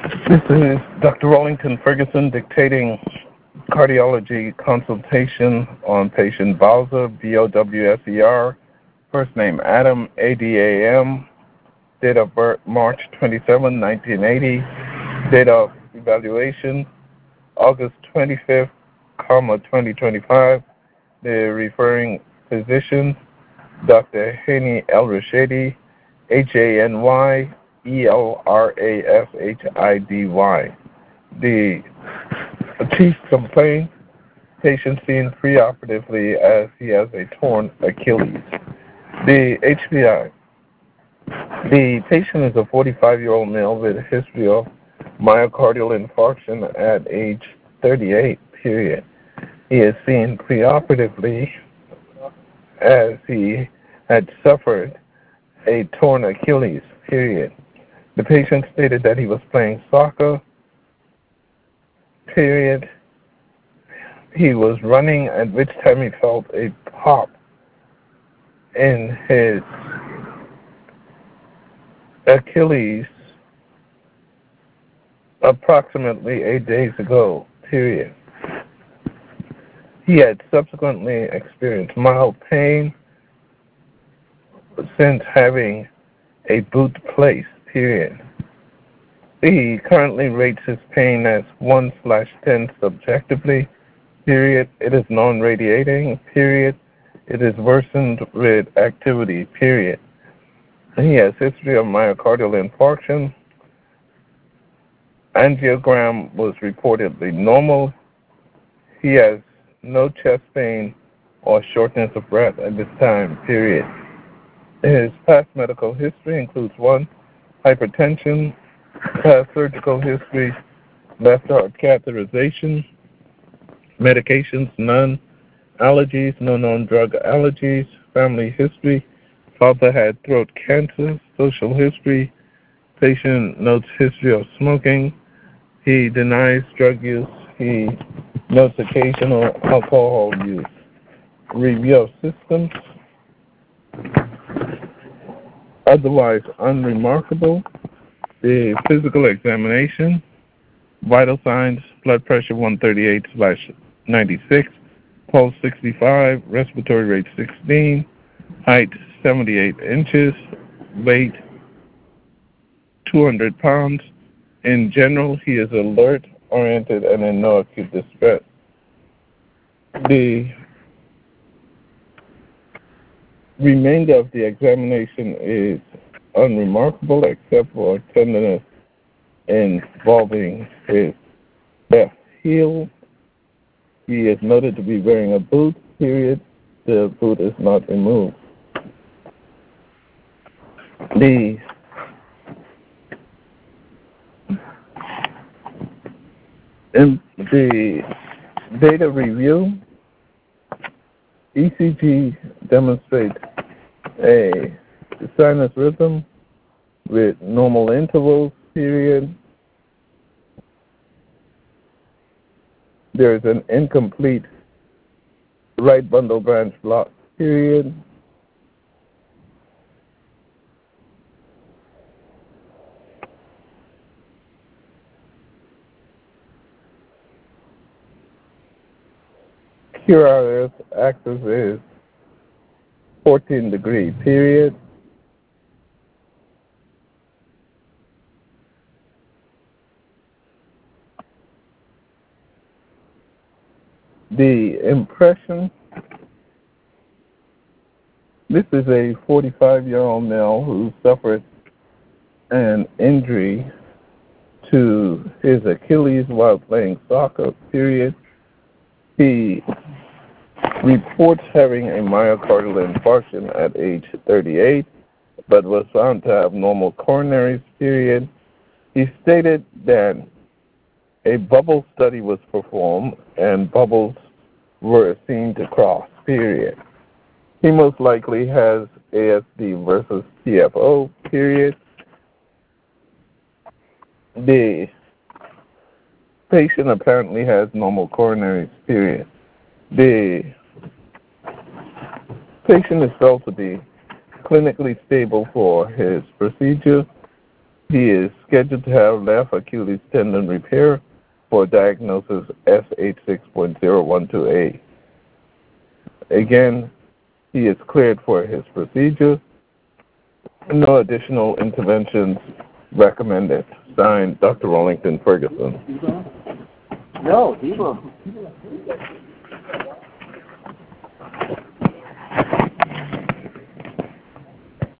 This is Dr. Rollington Ferguson dictating cardiology consultation on patient Bowser, Bowser, first name Adam, Adam, date of birth March 27, 1980, date of evaluation August 25th, 2025. The referring physician, Dr. Hani El-Rashidi, Haney-Elrashidi. The chief complaint, patient seen preoperatively as he has a torn Achilles. The HPI. The patient is a 45-year-old male with a history of myocardial infarction at age 38, period. He is seen preoperatively as he had suffered a torn Achilles, period. The patient stated that he was playing soccer, period. He was running, at which time he felt a pop in his Achilles approximately 8 days ago, period. He had subsequently experienced mild pain since having a boot placed, period. He currently rates his pain as 1/10 subjectively, period. It is non-radiating, period. It is worsened with activity, period. He has history of myocardial infarction. Angiogram was reportedly normal. He has no chest pain or shortness of breath at this time, period. His past medical history includes 1, hypertension, past surgical history, left heart catheterization, medications, none, allergies, no known drug allergies, family history, father had throat cancer, social history, patient notes history of smoking, he denies drug use, he notes occasional alcohol use. Review of systems, otherwise unremarkable. The physical examination, vital signs, blood pressure 138/96, pulse 65, respiratory rate 16, height 78 inches, weight 200 pounds. In general, he is alert, oriented, and in no acute distress. The remainder of the examination is unremarkable except for tenderness involving his left heel. He is noted to be wearing a boot, period. The boot is not removed. The data review, ECG demonstrates a sinus rhythm with normal intervals, period. There is an incomplete right bundle branch block, period. QRS axis is 14-degree, period. The impression, this is a 45-year-old male who suffered an injury to his Achilles while playing soccer, period. He reports having a myocardial infarction at age 38, but was found to have normal coronaries, period. He stated that a bubble study was performed and bubbles were seen to cross, period. He most likely has ASD versus TFO, period. The patient apparently has normal coronaries, period. The patient is felt to be clinically stable for his procedure. He is scheduled to have left Achilles tendon repair for diagnosis S86.012A. Again, he is cleared for his procedure. No additional interventions recommended. Signed, Dr. Rollington Ferguson. No, he will.